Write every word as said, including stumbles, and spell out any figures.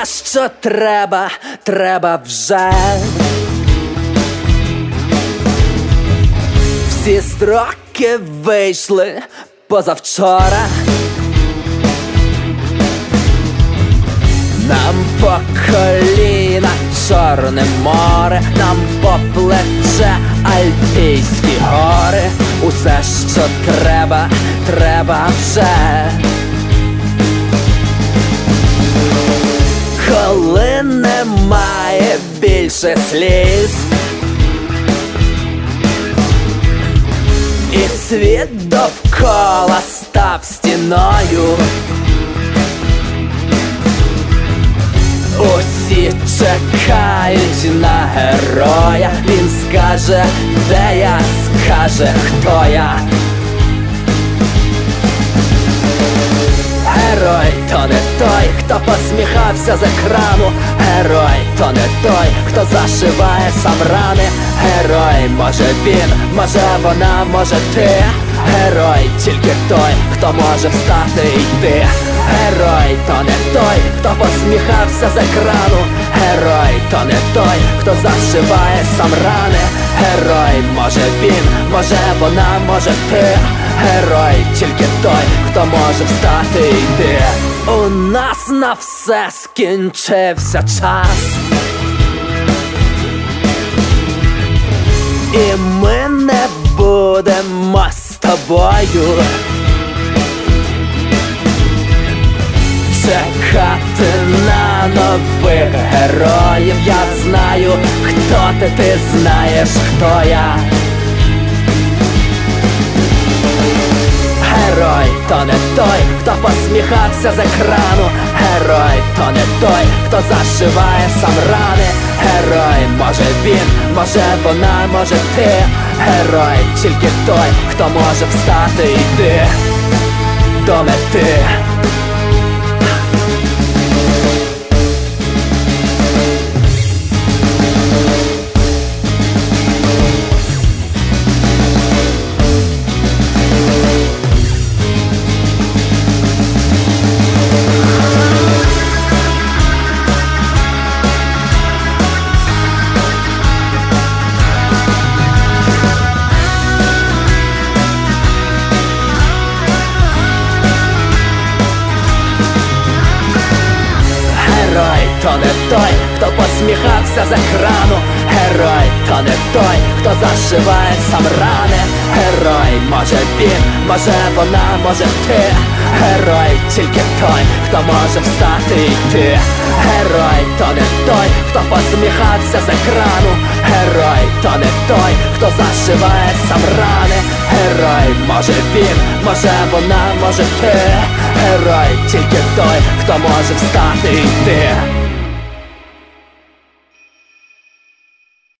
Усе, що треба, треба вже. Всі строки вийшли позавчора. Нам по коліна Чорне море, нам по плече Альпійські гори. Усе, що треба, треба вже. Коли немає більше сліз і світ довкола став стіною, усі чекають на героя. Він скаже, де я, скаже, хто я. Герой то не той, хто посміхався з екрану. Герой то не той, хто зашиває сам рани. Герой може він, може вона, може ти. Герой тільки той, хто може встати і йти. Герой то не той, хто посміхався з екрану. Герой то не той, хто зашиває сам рани. Герой може він, може вона, може ти. Герой тільки той, хто може встати і йти. У нас на все скінчився час, і ми не будемо з тобою чекати на нових героїв. Я знаю, хто ти, ти знаєш, хто я. Герой то не той, хто посміхався з екрану. Герой то не той, хто зашиває сам рани. Герой може він, може вона, може ти. Герой тільки той, хто може встати і йти до мети. Герой то не той, хто посміхався з екрану. Герой то не той, хто зашиває сам рани. Герой може він, може вона, може ти. Герой тільки той, хто може встати і йти. Герой то не той, хто посміхався з екрану. Герой то не той, хто зашиває сам рани. Герой може він, може вона, може ти. Герой тільки той, хто може встати і йти.